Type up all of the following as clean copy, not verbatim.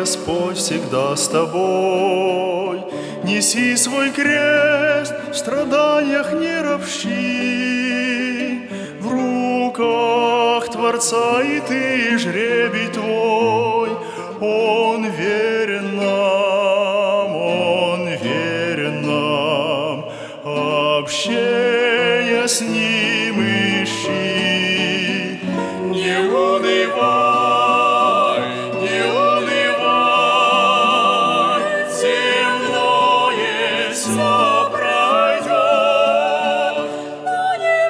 Господь всегда с тобой. Неси свой крест, в страданиях не ропщи. В руках Творца и ты, жребий твой. Он верен нам, общение с Ним ищи. Не унывай, земное все пройдет. На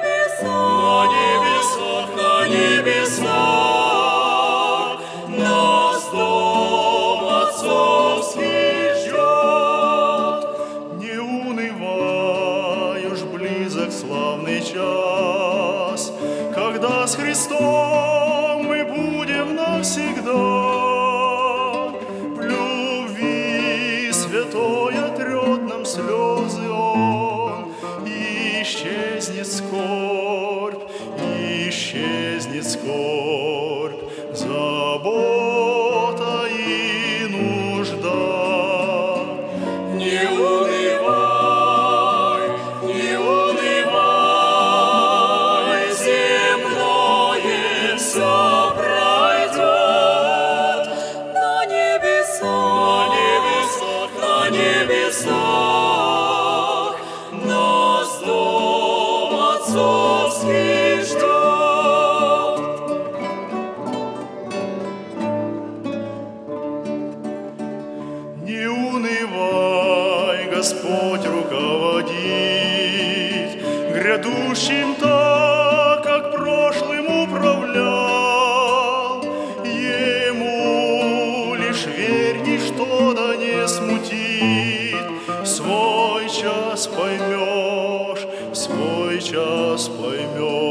небесах нас дом отцовский ждет. Не унывай, уж близок славный час, когда с Христом мы будем навсегда. В любви святой отрет нам слезы Он, и исчезнет скорбь, забота и нужда. Не унывай, земное все пройдет. На небесах нас дом отцовский ждет. Не унывай, Господь руководит грядущим так, как прошлым управлял. Ему лишь верь, ничто да не смутит. Свой час поймешь.